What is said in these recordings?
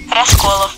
расколов.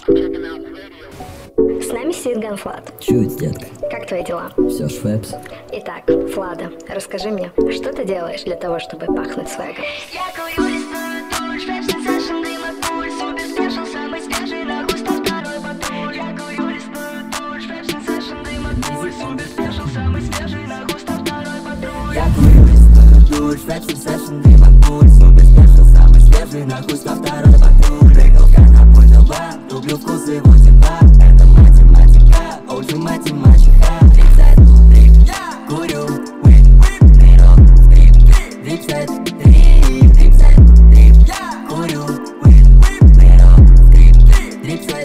С нами сидит Ганфлад. Чуть, детка. Как твои дела? Все швепс. Итак, Влада, расскажи мне, что ты делаешь для того, чтобы пахнуть свегом? Я курю, листаю тушь, вечно сашен дым от пуль. Супер спешл, самый свежий, на густо второй патруль. Я курю, листаю тушь, вечно сашен дым от пуль. Супер спешл, самый свежий, на густо второй патруль. Я курю, листаю душ, вечно сэшн, дым от пуль. Супер спешл, самый свежий, на густо второй патруль. Прыгалка на пульт лба, люблю вкус его тепла. Это математика, OG математика. Трипсайд, трип, курю, whip, пирог, стрип, трипсайд, трип, трипсайд, трип, курю, whip, пирог, стрип, трипсайд.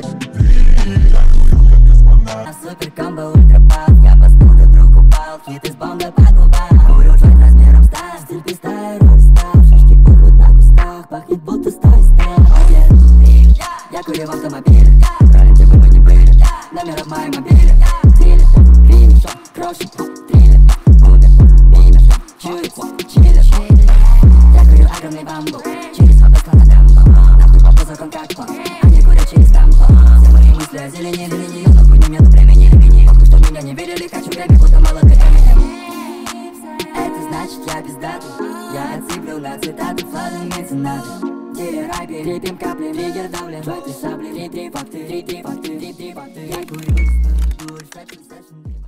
Супер комбо, ультрапал, я постул, ты вдруг упал. Хит из бомба по губам. Курю джойнт размером став, стиль пистая, роль став. Шишки пухнут на кустах, пахнет будто стой став. Я курю в автомобиле, ралли, где бы мы ни были. Номер в моем мобиле, стиле, финиш, крошит, триллер, бубен, мимер, чует, чиллер. Я курю огромный бамбук, через фотосклад на дамбу. Нахуй по позоркам как план, они курят через тампу. Все мои мысли о зелени, для нее, но хуйни нету времени. Похуй, что меня не верили, хочу время, будто молодой Эминем. Это значит я пиздатый, я отсыплю на цитаты, флажный меценаты. Райпи, рипим капли, триггер давлен, джойты сабли, три факты, три факты. Я курю, душ, фэшн, сэшн,